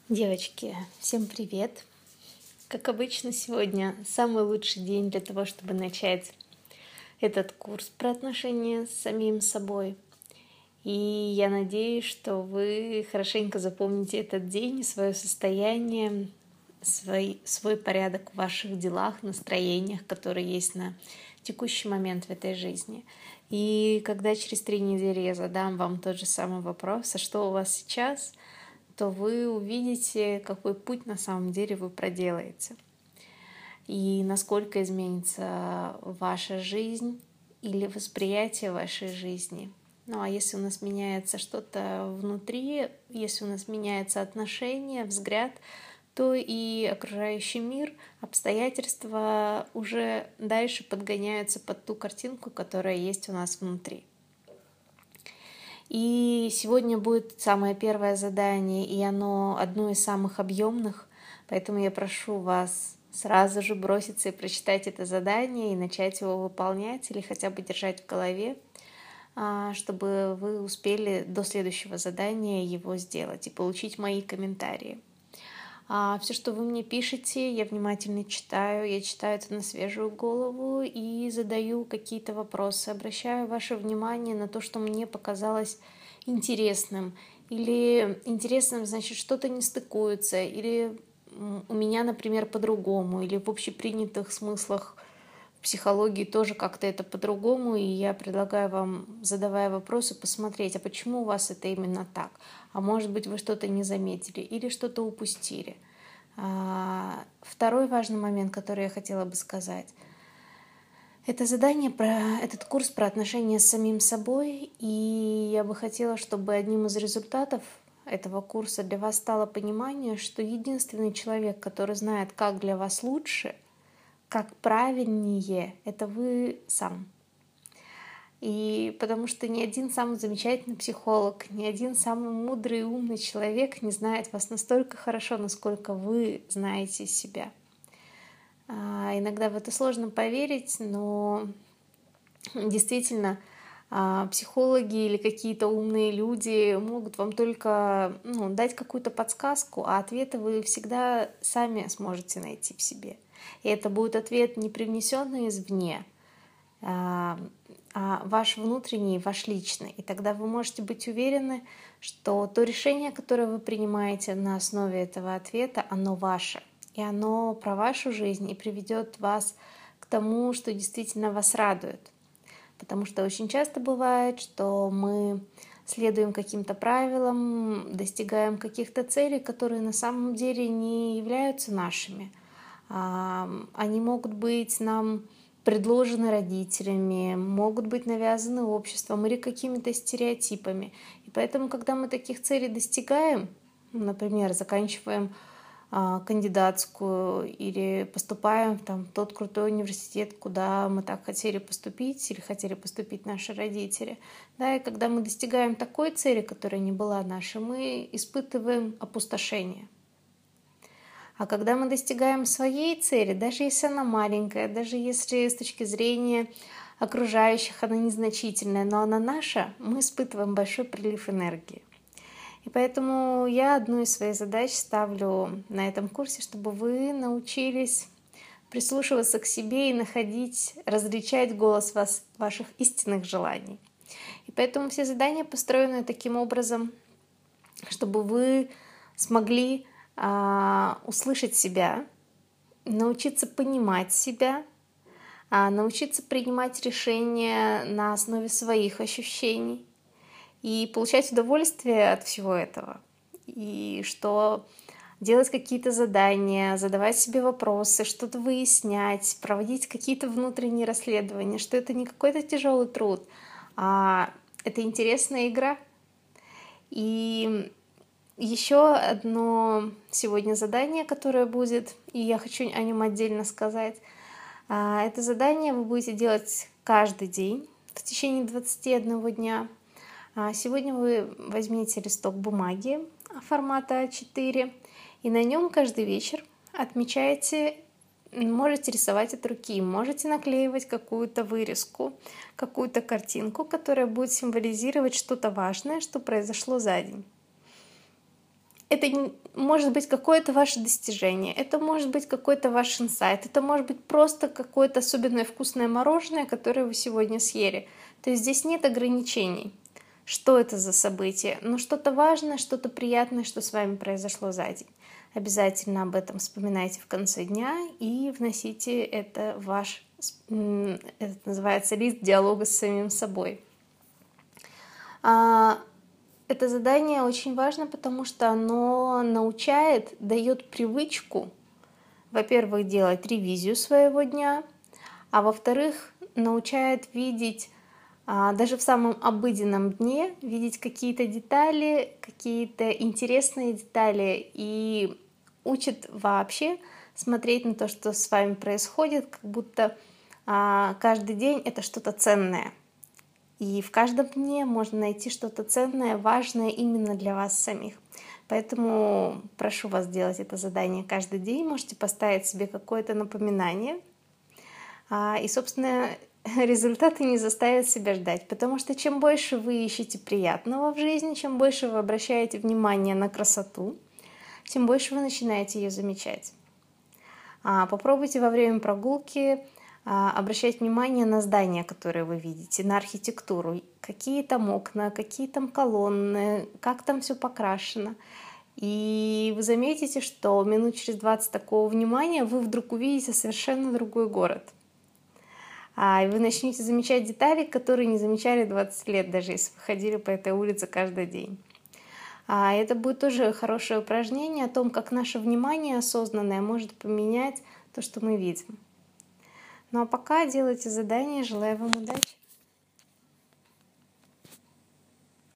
Девочки, всем привет! Как обычно, сегодня самый лучший день для того, чтобы начать этот курс про отношения с самим собой. И я надеюсь, что вы хорошенько запомните этот день, свое состояние, свой порядок в ваших делах, настроениях, которые есть на текущий момент в этой жизни. И когда через 3 недели я задам вам тот же самый вопрос, а что у вас сейчас, то вы увидите, какой путь на самом деле вы проделаете. И насколько изменится ваша жизнь или восприятие вашей жизни. Ну а если у нас меняется что-то внутри, если у нас меняется отношение, взгляд, то и окружающий мир, обстоятельства уже дальше подгоняются под ту картинку, которая есть у нас внутри. И сегодня будет самое первое задание, и оно одно из самых объемных, поэтому я прошу вас сразу же броситься и прочитать это задание и начать его выполнять или хотя бы держать в голове, чтобы вы успели до следующего задания его сделать и получить мои комментарии. Все, что вы мне пишете, я внимательно читаю. Я читаю это на свежую голову и задаю какие-то вопросы. Обращаю ваше внимание на то, что мне показалось интересным. Или интересным, значит, что-то не стыкуется. Или у меня, например, по-другому. Или в общепринятых смыслах в психологии тоже как-то это по-другому, и я предлагаю вам, задавая вопросы, посмотреть, а почему у вас это именно так? А может быть, вы что-то не заметили или что-то упустили? Второй важный момент, который я хотела бы сказать, это задание этот курс про отношения с самим собой, и я бы хотела, чтобы одним из результатов этого курса для вас стало понимание, что единственный человек, который знает, как для вас лучше, как правильнее, это вы сам. И потому что ни один самый замечательный психолог, ни один самый мудрый и умный человек не знает вас настолько хорошо, насколько вы знаете себя. Иногда в это сложно поверить, но действительно психологи или какие-то умные люди могут вам только дать какую-то подсказку, а ответы вы всегда сами сможете найти в себе. И это будет ответ не привнесенный извне, а ваш внутренний, ваш личный. И тогда вы можете быть уверены, что то решение, которое вы принимаете на основе этого ответа, оно ваше. И оно про вашу жизнь и приведет вас к тому, что действительно вас радует. Потому что очень часто бывает, что мы следуем каким-то правилам, достигаем каких-то целей, которые на самом деле не являются нашими. Они могут быть нам предложены родителями, могут быть навязаны обществом или какими-то стереотипами. И поэтому, когда мы таких целей достигаем, например, заканчиваем кандидатскую или поступаем в тот крутой университет, куда мы так хотели поступить или хотели поступить наши родители. Да, и когда мы достигаем такой цели, которая не была нашей, мы испытываем опустошение. А когда мы достигаем своей цели, даже если она маленькая, даже если с точки зрения окружающих она незначительная, но она наша, мы испытываем большой прилив энергии. И поэтому я одну из своих задач ставлю на этом курсе, чтобы вы научились прислушиваться к себе и находить, различать голос ваших истинных желаний. И поэтому все задания построены таким образом, чтобы вы смогли услышать себя, научиться понимать себя, научиться принимать решения на основе своих ощущений и получать удовольствие от всего этого. И что делать какие-то задания, задавать себе вопросы, что-то выяснять, проводить какие-то внутренние расследования, что это не какой-то тяжелый труд, а это интересная игра. И еще одно сегодня задание, которое будет, и я хочу о нем отдельно сказать. Это задание вы будете делать каждый день в течение 21 дня. Сегодня вы возьмете листок бумаги формата А4, и на нем каждый вечер отмечаете, можете рисовать от руки, можете наклеивать какую-то вырезку, какую-то картинку, которая будет символизировать что-то важное, что произошло за день. Это может быть какое-то ваше достижение, это может быть какой-то ваш инсайт, это может быть просто какое-то особенное вкусное мороженое, которое вы сегодня съели. То есть здесь нет ограничений. Что это за событие? Но что-то важное, что-то приятное, что с вами произошло за день. Обязательно об этом вспоминайте в конце дня и вносите это в ваш, это называется, лист диалога с самим собой. Это задание очень важно, потому что оно научает, дает привычку, во-первых, делать ревизию своего дня, а во-вторых, научает видеть даже в самом обыденном дне, видеть какие-то детали, какие-то интересные детали и учит вообще смотреть на то, что с вами происходит, как будто каждый день это что-то ценное. И в каждом дне можно найти что-то ценное, важное именно для вас самих. Поэтому прошу вас делать это задание каждый день. Можете поставить себе какое-то напоминание. И, собственно, результаты не заставят себя ждать. Потому что чем больше вы ищете приятного в жизни, чем больше вы обращаете внимание на красоту, тем больше вы начинаете ее замечать. Попробуйте во время прогулки обращать внимание на здания, которые вы видите, на архитектуру, какие там окна, какие там колонны, как там все покрашено. И вы заметите, что минут через 20 такого внимания вы вдруг увидите совершенно другой город. И вы начнете замечать детали, которые не замечали 20 лет, даже если вы ходили по этой улице каждый день. Это будет тоже хорошее упражнение о том, как наше внимание осознанное может поменять то, что мы видим. Ну а пока делайте задание. Желаю вам удачи.